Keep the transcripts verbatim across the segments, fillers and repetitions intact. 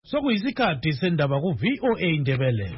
Sokuyisikhathi sendaba ku V O A Indebele.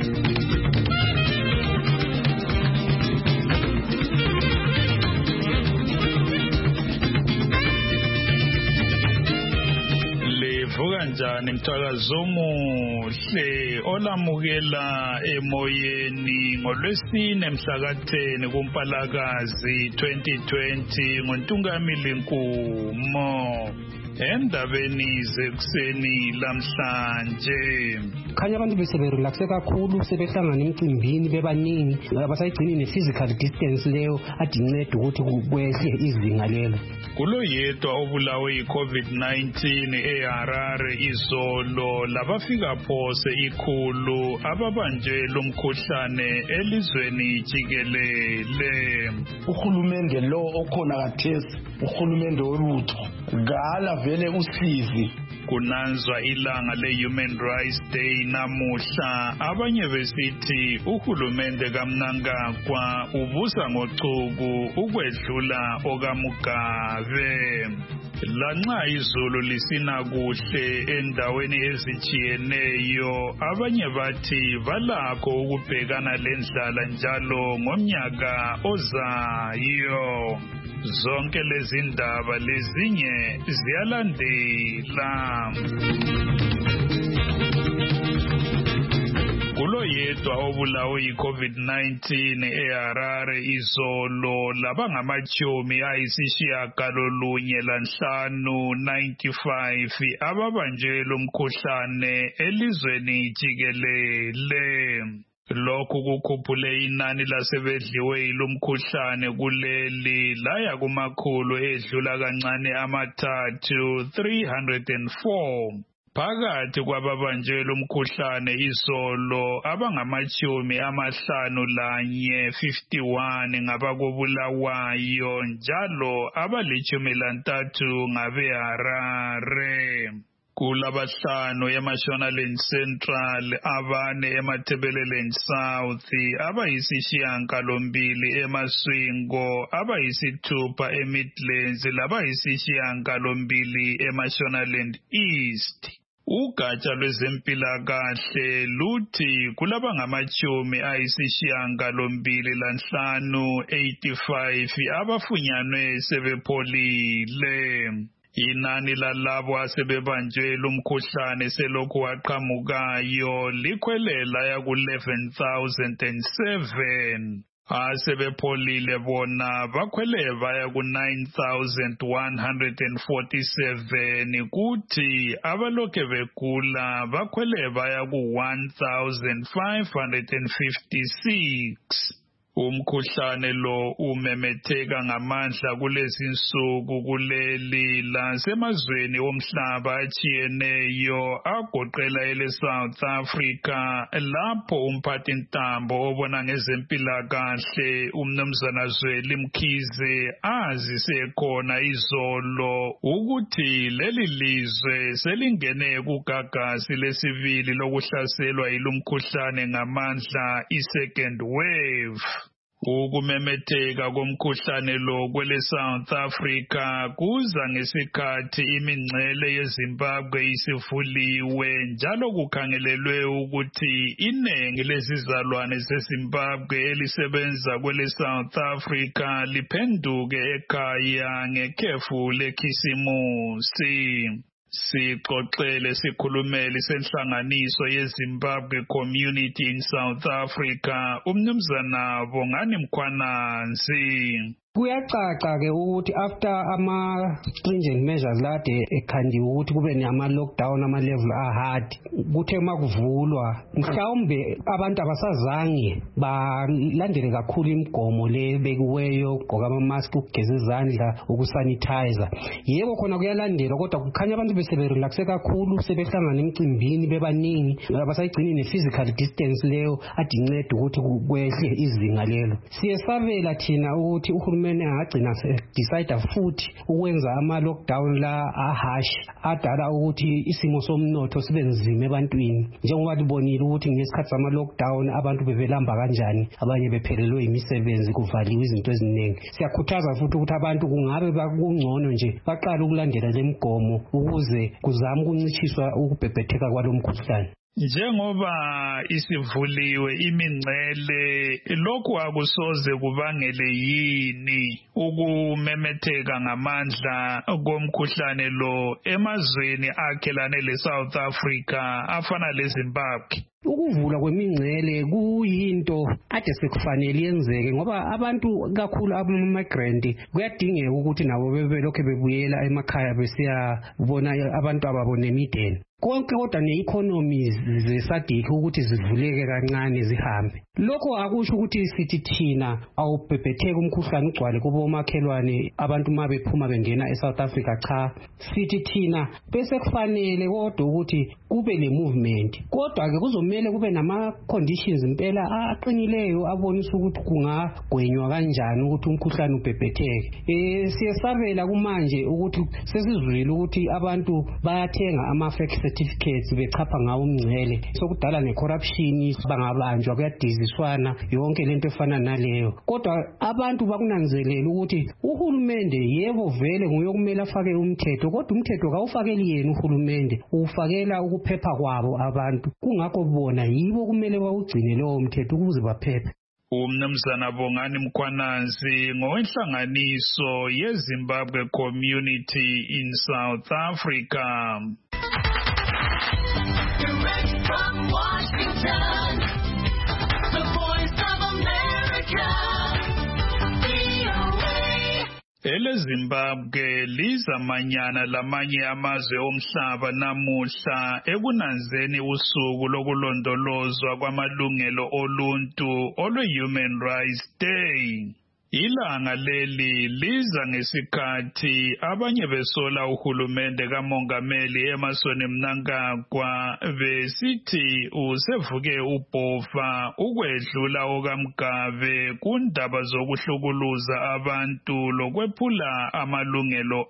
Levuka njani mthakazo omuhle olamukela emoyeni ngolwesine mhla ka ten kuMpalakazi twenty twenty ngoNtungamili Nkumo. Endabeni zekuseni lamhlanje khanya abantu beseberelaxe kakhulu sebehlangana emcimbini bebaningi abasayigcini ne physical distance leyo adincede ukuthi kwehle izinga lelo. Kulo yedwa obulawe i-COVID nineteen eHarare izolo labafika phose ikhulu ababanjwe umkhuhlane elizweni jikelele. Uhulumende lo okhona kathesi uhulumende wolutho gala vele usizi. Kunanzwa ilanga le-Human Rights Day namuhla abanye besithi uhulumende kaMnangagwa ubusa ngocuku ukwedlula okaMugabe. Lanxa izulu lisina kuhle endaweni ezijiyeneyo abanye bathi balakho ukubhekana lendlala njalo ngomnyaka ozayo. Zonke lezi ndaba lezinye ziyalandela. Kulo yedwa obulawe i-COVID nineteen eHarare izolo labangamachumi ayisishiyagalolunye lanhlanu ninety-five ababanjwe umkhuhlane elizweni jikelele. Lokhu kukhuphule inani lasebedliwe ilomkhuhlane kuleli laya kumakhulu edlula kancane amathathu three hundred four. Phakathi kwababanjwe umkhuhlane izolo abangamachumi amahlanu lanye fifty-one ngabakubulawayo njalo abalichumi lantathu ngabeHarare. Kulabahlanu eMashonaland Central, abane eMatabeleland South, abayisishiyagalombili eMaswingo, abayisithupha eMidlands, labayisishiyagalombili eMashonaland East. Ugatsha lwezempilakahle luthi kulabangamachumi ayisishiyagalombili lanhlanu eighty-five abafunyanwe sebepholile. Inani lalabo asebebanjwe lumkhuhlane selokhu waqhamukayo likhwelela ya ku eleven thousand seven. Asebepholile bona bakhwele baya ku nine thousand one hundred forty-seven kuthi abalokhe begula bakhwele baya ku one thousand five hundred fifty-six. Umkhuhlane lo umemetheka ngamandla kulezi insuku kuleli lasemazweni omhlaba ajiyeneyo agoqela ele South Africa lapho umphathintambo obona ngezempilakahle umnumzana Zweli Mkhize azise khona izolo ukuthi leli lizwe selingene kugagasi lesibili lokuhlaselwa yilomkhuhlane ngamandla i-second wave. Ukumemetheka komkhuhlane lo kwele South Africa kuza ngesikhathi imingcele yeZimbabwe isivuliwe njalo kukhangelelwe ukuthi inengi lezizalwane zeZimbabwe elisebenza kwele South Africa liphenduke ekhaya ngekhefu lekhisimusi. Sixoxele sikhulumeli senhlanganiso yeZimbabwe Community in South Africa umnumzana Bongani Mkhwananzi. Kuyacaca ke ukuthi after ama stringent measures lade ekhandiwe ukuthi kube nama lockdown ama level a hard kuthe makuvulwa mhlawumbe abantu abasazange balandele kakhulu imigomo le bekiweyo ugqoka ama mask ukugeza izandla ukusanitizer. Yebo khona kuyalandelwa kodwa kukhanya abantu beseberelaxe kakhulu sebehlangana emcimbini bebaningi abasayigcini ne physical distance leyo adincede ukuthi kwehle izinga lelo. Siyesabela thina ukuthi uhulumende uhulumeni angagcina decide futhi ukwenza ama lockdown la ahash adala ukuthi isimo somnotho sibe nzima ebantwini njengoba libonile ukuthi ngesikhathi sama lockdown abantu bebelamba kanjani abanye bephelelwe imisebenzi kuvaliwe izinto eziningi. Siyakhuthaza futhi ukuthi abantu kungabe bakungcono nje baqala ukulandela lemigomo ukuze kuzama ukuncitshiswa ukubhebhetheka kwalomkhuhlane. Njengoba isivuliwe imingcele, lokhu akusoze kubangele yini ukumemetheka ngamandla komkhuhlane lo emazweni akhelane leSouth Africa afana leZimbabwe? Ukuvula kwemingcele kuyinto ade sekufanele yenzeke ngoba abantu kakhulu abamigrant kuyadingeka ukuthi nabo bebe lokho bebuyela emakhaya besiyabona abantu ababo nemideni. Konke kodwa ne-economies zesadiki ukuthi zivuleke kancane zihambe. Lokho akusho ukuthi sithi thina awubhebhetheke umkhuhlane ugcwale kubo omakhelwane abantu uma bephuma bengena eSouth Africa, cha. Sithi thina bese kufanele kodwa ukuthi kube le movement. Kodwa ke kuzomela kube nama conditions impela aqinileyo abonisa ukuthi kungagwenywa kanjani ukuthi umkhuhlane ubhebhetheke. Eh siyesabela kumanje ukuthi sesizwile ukuthi abantu bayathenga ama fake certificates bechapha ngawo umngcele sokudala necorruption bangabanjwa kuyadiziswana yonke lento efana naleyo. Kodwa abantu bakunanzelela ukuthi uhulumende yebo vele nguyokumela afake umthetho kodwa umthetho kawufakeli yena uhulumende ufakela ukuphepha kwabo abantu kungakho bona yibo kumele bawugcine lowo mthetho ukuze baphephe. Umnumzana Bongani Mkhwananzi ngowenhlanganiso yeZimbabwe Community in South Africa. Direct from Washington, the Voice of America, V O A. Ele Zimbabwe lizamanyana lamanye amazwe omhlaba namuhla ekunanzeni usuku lokulondolozwa kwamalungelo oluntu olwe-Human Rights Day. Ilanga leli liza ngesikhathi abanye besola uhulumende kamongameli Emmerson Mnangagwa besithi usevuke ubhofa ukwedlula okaMgabe kundaba zokuhlukuluza abantu lokwephula amalungelo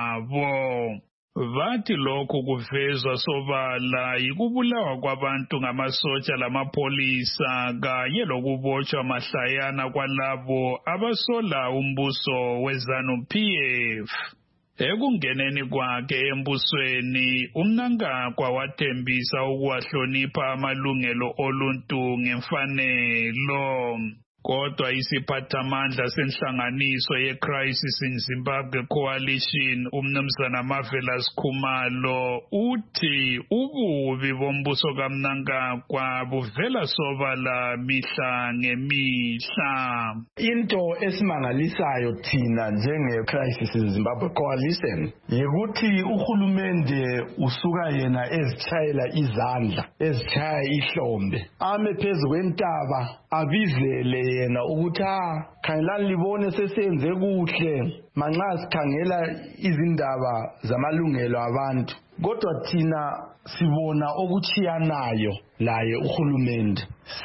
abo. Vathi lokhu kuvezwa sobala yikubulawa kwabantu ngamasotsha lamapolisa kanye lokubotshwa mahlayana kwalabo abasola umbuso weZANU-P F. Ekungeneni kwakhe embusweni uMnangagwa wathembisa ukuwahlonipha amalungelo oluntu ngemfanelo. Kodwa isiphathamandla senhlanganiso ye-Crisis in Zimbabwe Coalition umnumzana Marvelous Khumalo uthi ububi bombuso kaMnangagwa buvela sobala mihla ngemihla. Into esimangalisayo thina njenge-Crisis in Zimbabwe Coalition yikuthi uhulumende usuka yena ezitshayela izandla ezitshaya ihlombe ame phezu kwentaba abizele yena ukuthi ha khangelani libone sesenze kuhle manxa sikhangela izindaba zamalungelo abantu kodwa thina sibona okuchiyanayo laye uhulumende.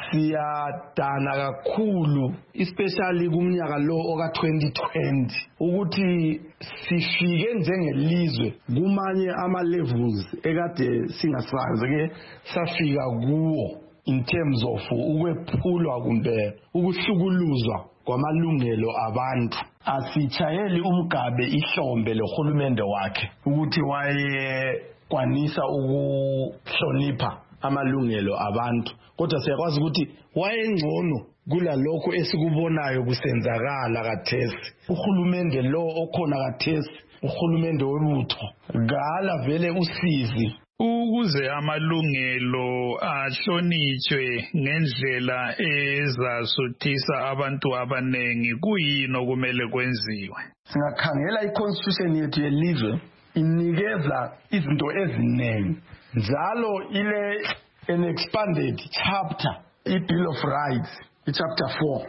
Siyadana kakhulu especially kumnyaka lo oka twenty twenty ukuthi sifike njengelizwe kumanye ama levels ekade singasazi ke safika kuwo in terms of ukwephulwa kumbe ukuhlukuluzwa kwamalungelo abantu. Asitshayeli uMgabe ihlombe lohulumende wakhe ukuthi waye kwanisa ukuhlonipha amalungelo abantu, kodwa siyakwazi ukuthi wayengcono kula lokho esikubonayo kusenzakala kathesi. Uhulumende lo okhona kathesi uhulumende webutho gala vele usizi ukuze amalungelo ahlonitshwe ngendlela ezasuthisa abantu abanengi. Kuyini okumele kwenziwe? Singakhangela i-constitution yethu yelizwe inikeza izinto eziningi njalo ile an expanded chapter i-Bill of Rights i-chapter four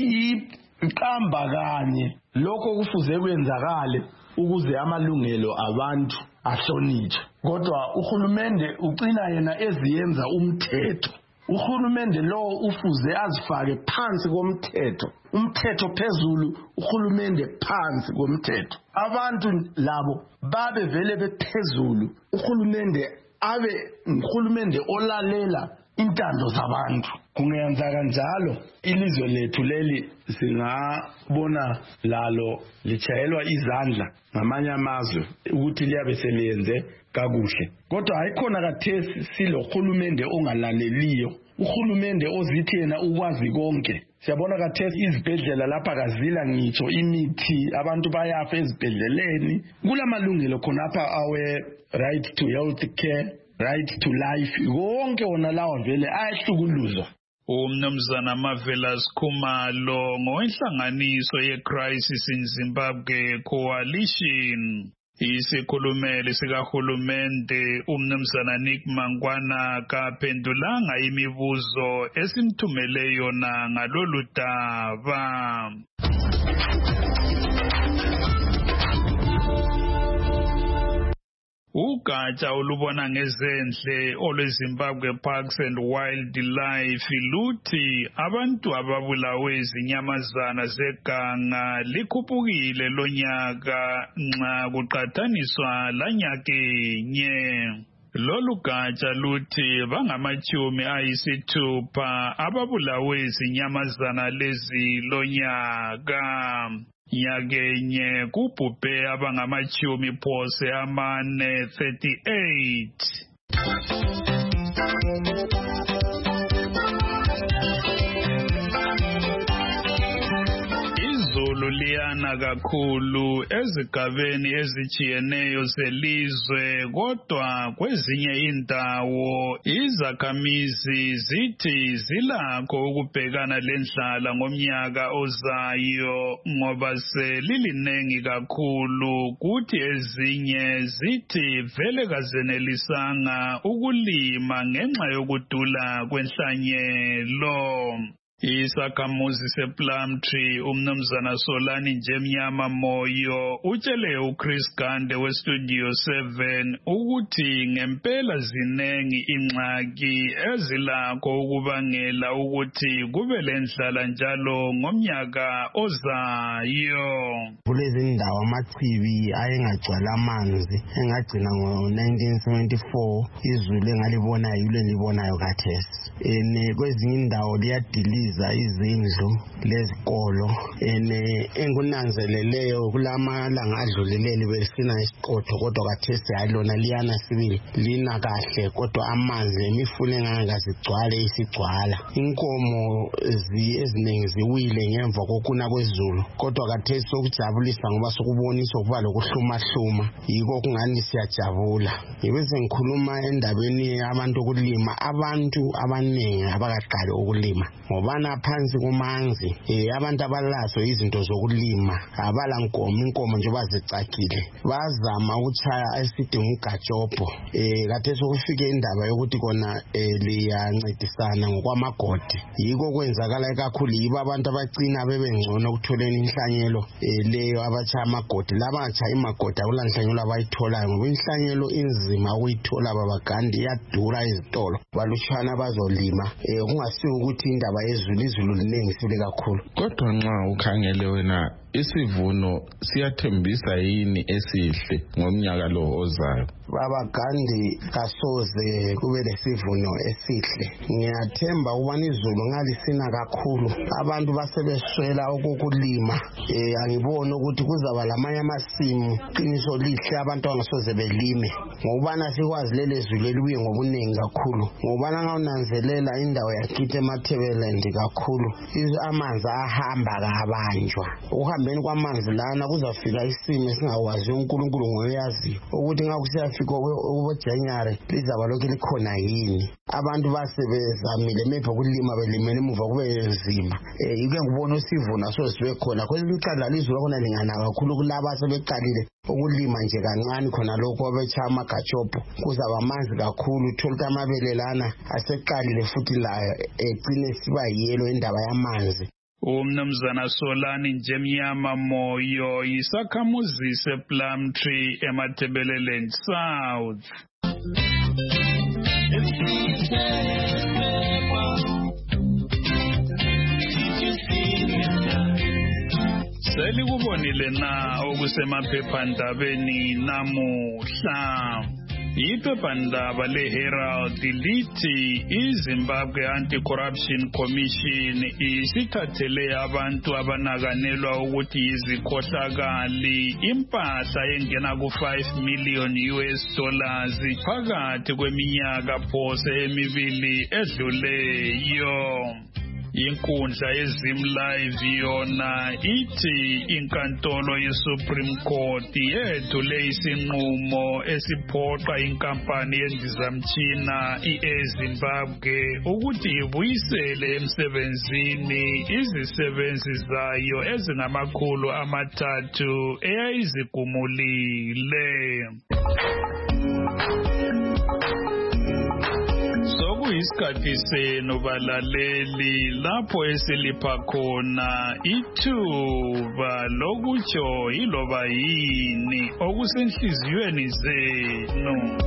iqamba kanye lokho kufuze kwenzakale ukuze amalungelo abantu ahlonitshwe. Kodwa uhulumende ucina yena eziyenza umthetho uhulumende lo ufuze azifake phansi komthetho, umthetho phezulu, uhulumende phansi komthetho. Abantu labo babe vele bephezulu, uhulumende abe uhulumende olalela intando zabantu. Kungenza kanjalo ilizwe lethu leli singabona lalo lichayelwa izandla ngamanye amazwe ukuthi liyabe seliyenze kakuhle. Kodwa ayikhona kathesi silo hulumende ongalaleliyo, uhulumende ozithi yena ukwazi konke. Siyabona kathesi izibhedlela lapha kazila ngitsho imithi, abantu bayafa ezibhedleleni. Kulamalungelo khonapha awe right to health care, right to life, konke wona lawa vele ayahlukuluzwa. Umnumzana Marvelous Khumalo ngowenhlanganiso ye-Crisis in Zimbabwe Coalition. Isikhulumeli sikahulumende umnumzana Nick Mangwana kaphendulanga imibuzo esimthumele yona ngalolu daba. Ugatsha olubona ngezendle olweZimbabwe Parks and Wildlife luthi abantu ababulawe izinyamazana zeganga likhuphukile lonyaka nxa kuqathaniswa lanyakenye. Lolu gatsha luthi bangamachumi ayisithupha ababulawe izinyamazana lezi lonyaka. Nyakenye kubhubhe abangamachumi phose amane thirty-eight. Izulu liyana kakhulu ezigabeni ezitshiyeneyo zelizwe, kodwa kwezinye indawo izakhamizi zithi zilakho ukubhekana lendlala ngomnyaka ozayo ngoba selilinengi kakhulu, kuthi ezinye zithi vele kazenelisanga ukulima ngenxa yokudula kwenhlanyelo. Isakhamuzi sePlumtree umnumzana Solani Njemnyama Moyo utshele uChris Gande weStudio seven ukuthi ngempela zinengi ingxaki ezilakho ukubangela ukuthi kube lendlala njalo ngomnyaka ozayo. Kulezi ndawo amachibi ayengagcwala amanzi engagcina ngo nineteen seventy-four izulu engalibona yilo libonayo kathesi. Ene kwezinye indawo liyadiliza izindlu lezikolo. Ene engunanzeleleyo kulamalanga adluleleni besina isiqotho, kodwa kathesi ayilona liyana sibili lina kahle, kodwa amanzi emifule engangazigcwale isigcwala. Inkomo eziningi ziwile ngemva kokuna kwezulu, kodwa kathesi sokujabulisa ngoba sokubonisa ukuba lokuhluma-hluma, yiko kungani siyajabula. Ngibe ngikhuluma endabeni abantu ukulima, abantu abaningi abakaqali ukulima ngobana phansi kumanzi. Eh abantu abalazo izinto zokulima abala nkomo, inkomo nje bazicakile, bazama ukuchaya esithi umgajobho. Eh kade sokufike indaba yokuthi kona liyancedisana ngokwamagodi, yiko kwenzakala kakhulu yiba abantu abacina bebengcono ukutholeni inhlanyelo leyo abachaya amagodi. Laba bachaya imagodi akulanhlanyelo abayitholayo ngoba inhlanyelo inzima ukuyithola babagandi, iyadura izitolo, balutshwana bazolima. Eh kungasiyo ukuthi indaba yezulu izulu linengi sile kakhulu. Kodwa nxa ukhangele wena isivuno siyathembisa yini esihle ngomnyaka lo ozayo? Babagandi kasoze kube lesivuno esihle. Ngiyathemba ukubana izulu ngalisina kakhulu, abantu basebeswela ukukulima. Eh angibona ukuthi kuzaba lamanye amasimu qiniso lihle abantu abangasoze belime ngokubana sikwazi lele zulu elibuye ngobunengi kakhulu. Ngokubana ngawunanzelela indawo yakithi eMathebeleland kakhulu amanzi ahamba kabanjwa. Ukuhambeni kwamanzi lana kuzafika isimo esingawazi uNkulunkulu ngoyazi ukuthi ngakusiyafika uBojanuary lizaba lokho likhona yini. Abantu basebezamile mepha kulima belimela emuva kube nzima. Eh yike ngibona usivuno sosibe khona kwelinye icala lizulu khona lingana kakhulu kulaba sebeqalile ukulima nje kancane khona lokho abechaya amagajobho. Kuzaba amanzi kakhulu, uthola amabele lana aseqalile futhi layo egcine siba yelo indaba yamanzi. Umnumzana Solani Njemnyama Moyo isakhamuzi sePlumtree eMathebeleland South. selikubonile na okusemaphephandabeni namuhla. Iphephandaba le-Herald lithi iZimbabwe Anti-Corruption Commission isithathele abantu abanakanelwa ukuthi yizikhohlakali impahla engena ku-five million U S dollars phakathi kweminyaka phose emibili edluleyo. Inkundla yeZim Live yona ithi inkantolo yeSupreme Court yethule isinqumo esiphoqa inkampani yendizamtshina i-eZimbabwe ukuthi ibuyisele emsebenzini izisebenzi zayo ezingamakhulu amathathu eyayizigumulile. Sokuyisikhathi senu balaleli lapho esilipha khona ithuba lokutsho iloba yini okusenhliziyweni zenu.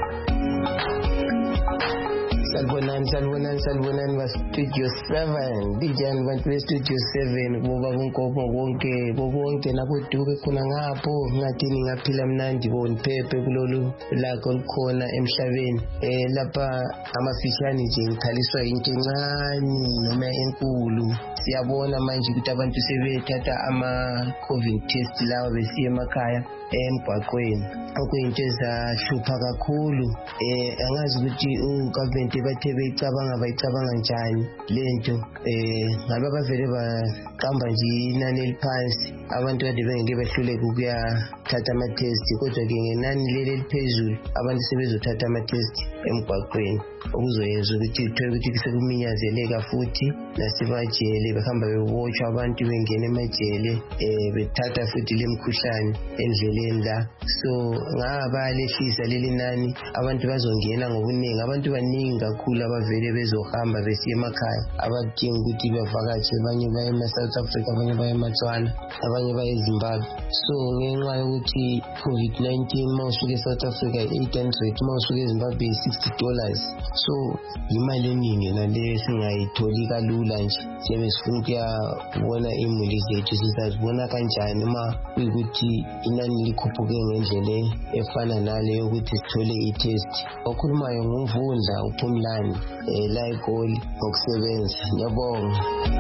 Salbonani, salbonani, salbonani ba Studio seven. Dijani bantu be Studio seven kuba kunkomo konke bonke nakuduke khona ngapho ngathini ngaphila mnandi bonpepe kulolu lakho likhona emhlabeni. Eh lapha amafishani nje ngikhaliswa into encane noma enkulu. Siyabona manje ukuthi abantu sebethatha ama COVID test lawo besiye emakhaya emgwaqweni. Okuyinto ezahlupha kakhulu. Eh angazi ukuthi ugovernment bathe beyicabanga bayicabanga njani lento. Eh ngabe bavele baqamba nje inani eliphansi abantu kade bengeke behluleke ukuya thatha ama test kodwa ke ngenani leli eliphezulu abantu sebezothatha ama test emgwaqweni okuzoyenza ukuthi uthola ukuthi sekumnyazeleka futhi nasebajele behamba bebotshwa abantu bengena emajele eh bethatha futhi lemkhuhlane endleleni la. So ngabalehlisa leli nani abantu bazongena ngobuningi abantu baningi kakhulu abavele bezohamba besiya emakhaya abadinga ukuthi bavakatshe abanye baye eSouth Africa abanye baye eMatswana abanye baye eZimbabwe. So ngenxa yokuthi COVID nineteen mawusuka eSouth Africa eight hundred mawusuka eZimbabwe sixty dollars. So imali eningi nale singayitholi kalula nje sibe sifuna ukuyabona imuli zethu sizazibona kanjani uma kuyikuthi inani likhuphuke ngendlela efana nale yokuthi sithole i-test. Okhulumayo ngumvundla uphumlani eh la eGoli ngokusebenza. Ngiyabonga.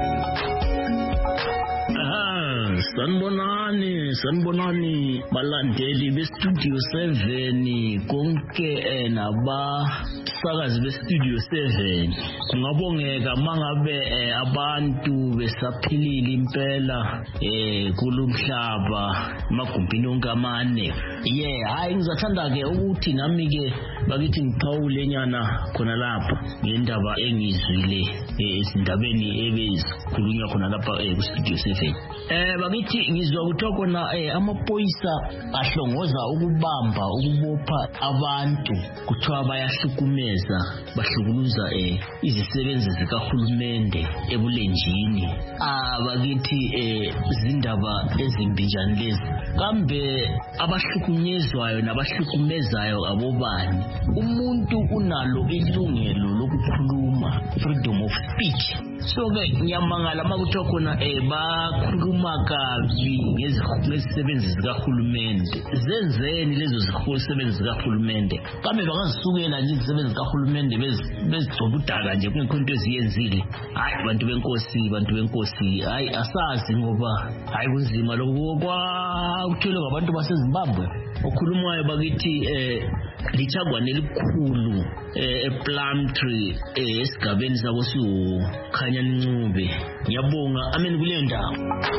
Sanibonani, sanibonani balandeli be Studio seven konke nabasakazi be Studio seven. Kungabongeka mangabe abantu besaphilile impela eh kulumhlaba magumbini onke amane. Yeah, hayi ngizathanda ke ukuthi nami ke bakithi ngiphawule nyana khona lapha ngendaba engizwile ezindabeni ebezikhulunywa khona lapha ku Studio seven. Eh bakithi ngizwa ukuthi khona eh amaphoyisa ahlongoza ukubamba ukubopha abantu kuthiwa bayahlukumeza bahlukuluza eh izisebenzi zikahulumende ebulenjini. Ah bakithi eh izindaba ezimbinjani lezi kambe abahlukunyezwayo nabahlukumezayo abobani. Umuntu unalo ilungelo lokukhuluma, freedom of speech. So ke nyamangala makuthiwa khona eh bakhuluma kabi ngezisebenzi zikahulumende. Zenzeni lezo zisebenzi zikahulumende? Kambe bangazisukela nje izisebenzi zikahulumende bezigcoba udaka nje kungekho into eziyenzile. Hayi bantu benkosi, bantu benkosi, hayi asazi ngoba hayi kunzima lokho kwa ukuthola ngabantu baseZimbabwe. Okhulumayo bakithi eh lichagwane elikhulu eh ePlumtree eh esigabeni sabo siwo khanya Ncube. Ngiyabonga amen kuleyo ndawo.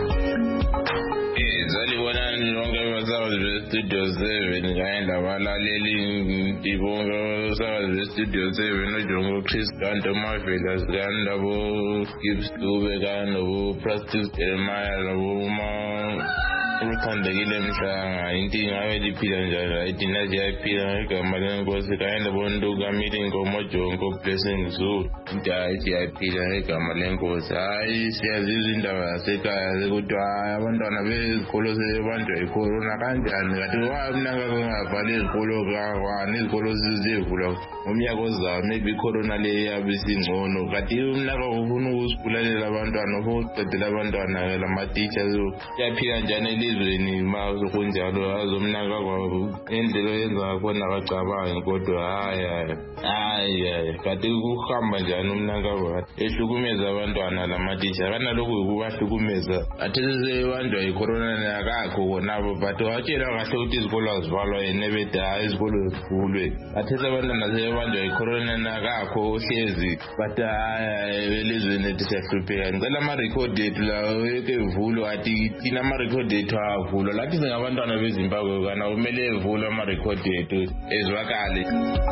Eh zalibonani lonke basazi be Studio seven kaenda balaleli ibonga basazi be Studio seven nojongo Chris Kanto Marvelous kanda bo Gibbs Dube kanda bo Practice Jeremiah bo ma uthandekile mhlanga inkinga abeliphila njalo ayidina siyaphila ngegama lenkosi kaenda bonto kamili ngomojongo Blessing Zulu into hayi siyaphila igama lenkosi. Hayi siyazizwa indaba yasekhaya ukuthi hayi abantwana bezikolo sebanjwa yicorona kanjani kanti wamnaka kungavali izikolo kwani izikolo zizivula ngomnyaka ozayo maybe icorona le yabe isingcono kanti umnaka ufuna ukusibulalela abantwana ufuna ukuqedela abantwana lama-teachers siyaphila njani elizweni ma kunjalo azomnaka kwabo indlela oyenza ngakhona akacabangi kodwa hayi hayi hayi kanti kuhamba njani umnaka kwabo ehlukumeza abantwana lama-teacher kanalokhu yikubahlukumeza athi sesebanjwa yicorona nakakho konabo but watshela kahle ukuthi izikolo azivalwa yena bethi hayi izikolo zivulwe athi abantwana sebanjwa yicorona nakakho ohlezi but hayi elizweni ethi siyahlupheka ngicela ama-record ethu lawo eke evulwe athi thina ama-record ethu avulwa lathi singabantwana bezimbabwe kana kumele evulwe ama-record ethu ezwakale.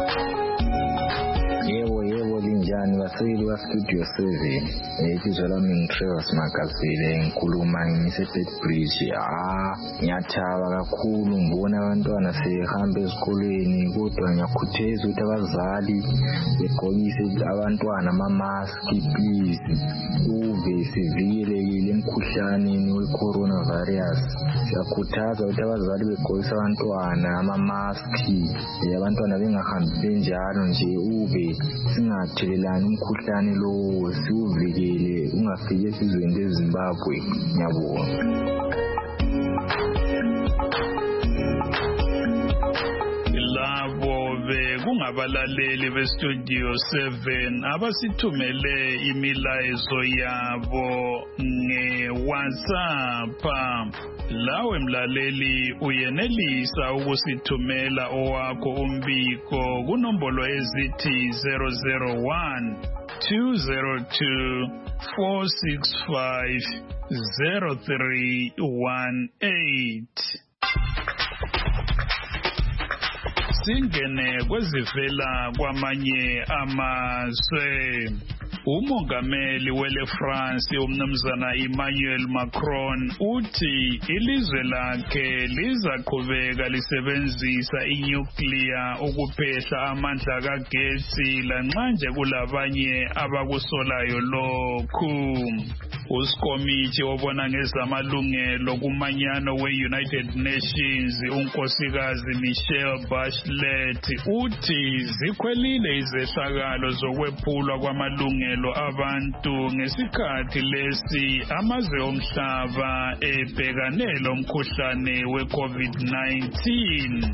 Yebo yebo linjani baseyili ba-Studio seven ibizo lami ngiTrevor Magazile ngikhuluma ngise-Beitbridge. Ah ngiyathaba kakhulu ngibona abantwana sehamba ezikolweni kodwa ngiyakhutheza ukuthi abazali begqokise abantwana ama-maski please uve sivikelekile emkhuhlaneni we-coronavirus. Siyakhuthaza ukuthi abazali begqokise abantwana ama-maski abantwana bengahambi benjalo nje uve singathelelani umkhuhlane lo siuvikele ungafike esizweni leZimbabwe. Ngiyabonga. Labo bekungabalaleli beStudio seven abasithumele imilayezo yabo nge-WhatsApp. Lawe mlaleli uyenelisa ukusithumela owakho umbiko kunombolo ezithi zero zero one two zero two four six five zero three one eight. Singene kwezivela kwamanye amazwe. Umongameli wele France umnumzana Emmanuel Macron uthi ilizwe lakhe lizaqhubeka lisebenzisa inuclear ukuphehla amandla kagesi lanxa nje kulabanye abakusolayo lokhu. Usikomithi obona ngezamalungelo kumanyano we-United Nations unkosikazi Michelle Bachelet uthi zikhwelile izehlakalo zokwephulwa kwamalungelo abantu ngesikhathi lesi amazwe omhlaba ebhekane lomkhuhlane we-COVID nineteen.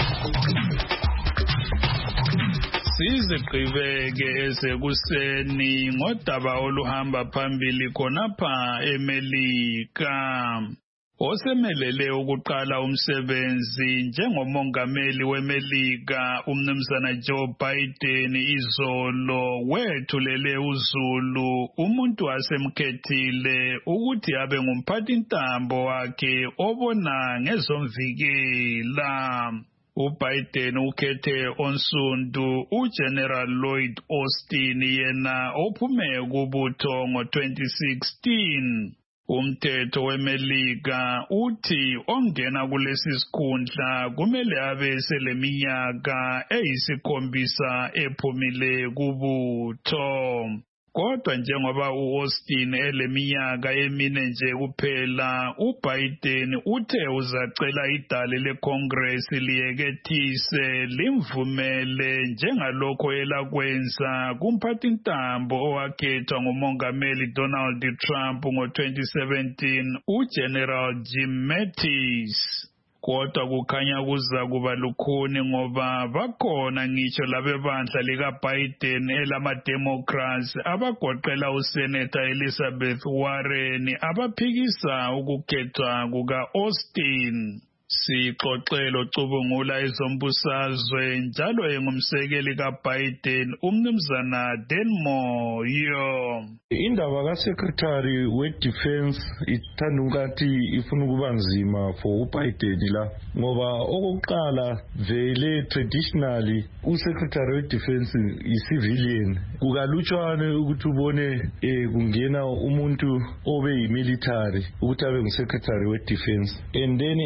Sizigqibeke esekuseni ngodaba oluhamba phambili khonapha eMelika. Osemelele ukuqala umsebenzi njengomongameli weMelika umnumzana Joe Biden izolo wethulele uZulu umuntu wasemkhethile ukuthi abe ngumphathintambo wakhe obona ngezomvikela. uBiden ukhethe onsundu uGeneral Lloyd Austin yena ophume kubutho ngo twenty sixteen. Umthetho weMelika uthi ongena kulesi sikhundla kumele abe seleminyaka eyisikhombisa ephumile kubutho. Kodwa njengoba uAustin eleminyaka emine nje kuphela, uBiden uthe uzacela idale leCongress liyekethise limvumele njengalokho elakwenza kumphathintambo owakhethwa ngumongameli Donald Trump ngo twenty seventeen uGeneral Jim Mattis. Kodwa kukhanya kuza kuba lukhuni ngoba bakhona ngitsho labebandla likaBiden elama-Democrats abagoqela uSenator Elizabeth Warren abaphikisa ukukhethwa kuka-Austin. Sixoxelo cubungula ezombusazwe njalo engumsekeli kaBiden umnumzana Denmo yo. Indaba kaSecretary we-Defense ithanda ungathi ifuna ukuba nzima for uBiden la ngoba okokuqala vele traditionally uSecretary we-Defense i-civilian kukalutshwane ukuthi ubone eh, kungena umuntu obe yi-military ukuthi abe ngu-Secretary we-Defense and then having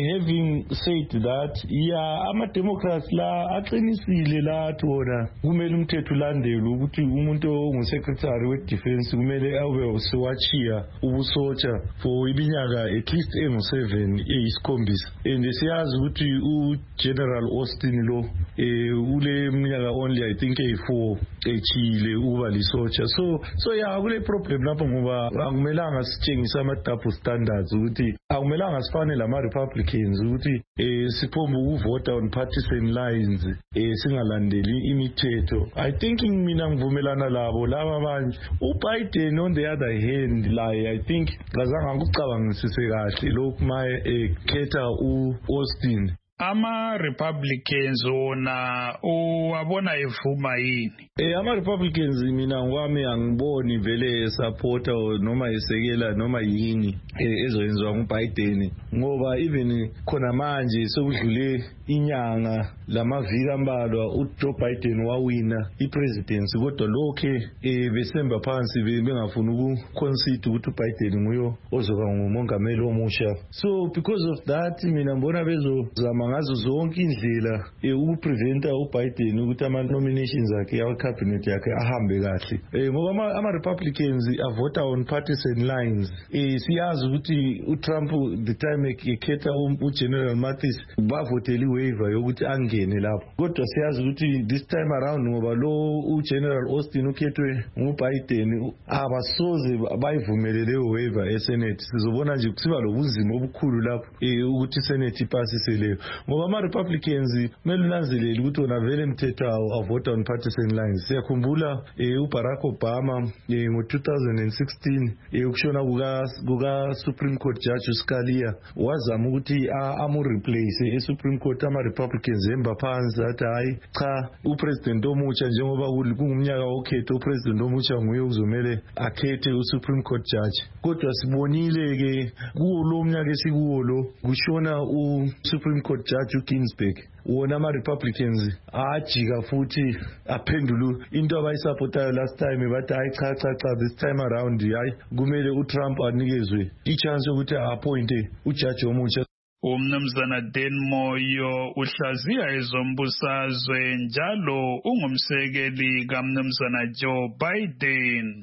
having said that, yeah, ama-democrats la aqinisile lathi wona kumele umthetho ulandelwe ukuthi umuntu ongusekretary we-defense kumele abe sewachiya ubusotsha for iminyaka at least engu-seven eyisikhombisa. And siyazi ukuthi uGeneral Austin lo eh ule minyaka only I think eyi-four echile ukuba lisotsha. So so yeah, kule problem lapho ngoba akumelanga sitshengise ama-double standards ukuthi akumelanga sifane lama-Republicans ukuthi eh siphombe ukuvota on partisan lines eh singalandeli imithetho. I think mina ngivumelana labo laba abanye. uBiden on the other hand like I think ngazange ngikucabangisise kahle lokhu maye ekhetha uAustin. Ama-Republicans wona uwabona evuma yini? Eh ama-Republicans mina ngwami angiboni vele esupporta noma esekela noma yini ezoyenziwa nguBiden ngoba even khona manje sekudlule inyanga lamaviki ambalwa uJoe Biden wawina ipresidency kodwa lokhe eh besemba phansi bengafuna ukuconcede ukuthi uBiden nguyo ozoba ngumongameli omusha. So because of that mina ngibona bezozama ngazo zonke indlela ukupreventa uBiden ukuthi ama nominations akhe yawa cabinet yakhe ahambe kahle. Eh ngoba ama Republicans avota on partisan lines. Eh siyazi ukuthi uTrump the time ekhetha uGeneral Mattis bavotela iwaiver yokuthi angene lapho. Kodwa siyazi ukuthi this time around ngoba lo uGeneral Austin ukhethwe nguBiden abasoze bayivumele leyo waiver eSenate. Sizobona nje kusiba lobunzima obukhulu lapho eh ukuthi iSenate ipasise leyo. Ngoba ama-Republicans kumele unanzelele ukuthi wona vele mthetho avota on partisan lines. Siyakhumbula eh uBarack Obama eh ngo-two thousand sixteen eh ukushona kuka Supreme Court Judge uScalia wazama ukuthi amu-replace e-Supreme Court ama-Republicans emba phansi athi hayi cha upresident omutsha njengoba kungumnyaka wokhetho upresident omutsha nguye uzomele akhethe uSupreme Court Judge. Kodwa sibonile-ke kuwo lo mnyaka esikuwo lo kushona uSupreme Court Judge uGinsburg wona ama-Republicans ajika futhi aphendulu into abayisupportayo last time bathi hayi cha cha cha this time around hayi kumele uTrump anikezwe ichance yokuthi a-appointe ujaji omutsha. Umnumzana Dan Moyo uhlaziya ezombusazwe njalo ungumsekeli kaMnumzana Joe Biden.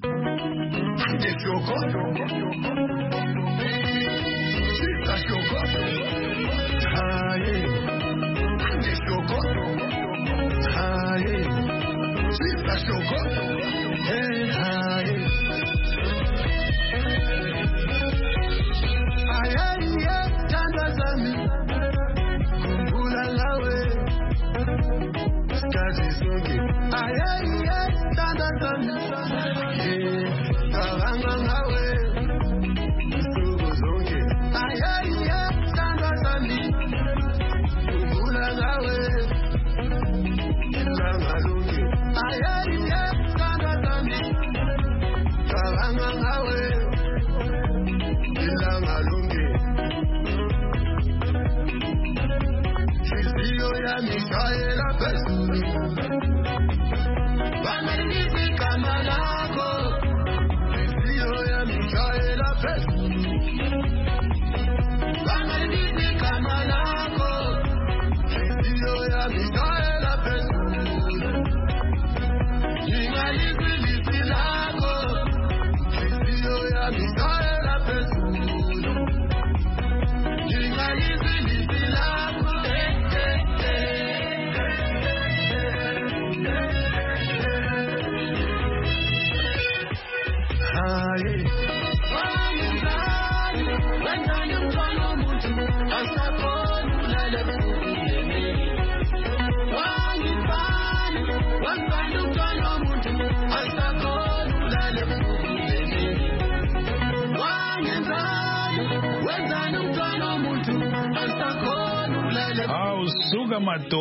Awusuka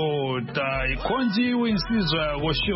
madoda ikhonjiwe insizwa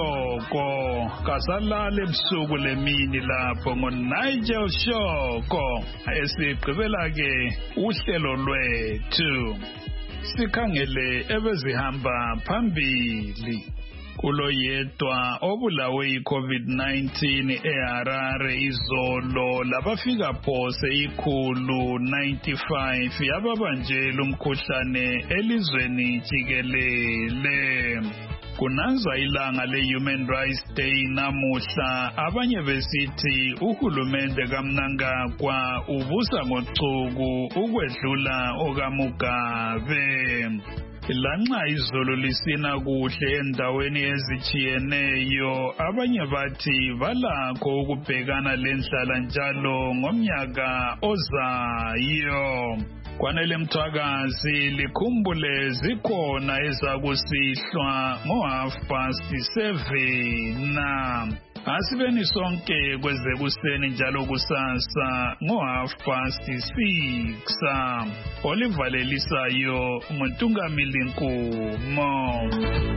yakoShoko kasalale ebusuku lemini lapho ngoNigel Shoko esigqibela ke uhlelo lwethu sikhangele ebezihamba phambili. kulo yedwa obulawe yi-COVID nineteen eHarare izolo labafika phose ikhulu ninety-five yababanjela umkhuhlane elizweni jikelele. Kunanza ilanga le-Human Rights Day namuhla, abanye besithi uhulumende kaMnangagwa ubusa ngochuku ukwedlula okaMugabe. Lanxa izolo lisina kuhle endaweni ezijiyeneyo, abanye bathi balakho ukubhekana lendlala njalo ngomnyaka ozayo. Kwanele Mthwakazi likhumbule zikhona ezakusihlwa ngo half past seven. Asibeni sonke kwezekuseni njalo kusasa ngo half past six. Olivalelisayo nguNtungamili Nkumo.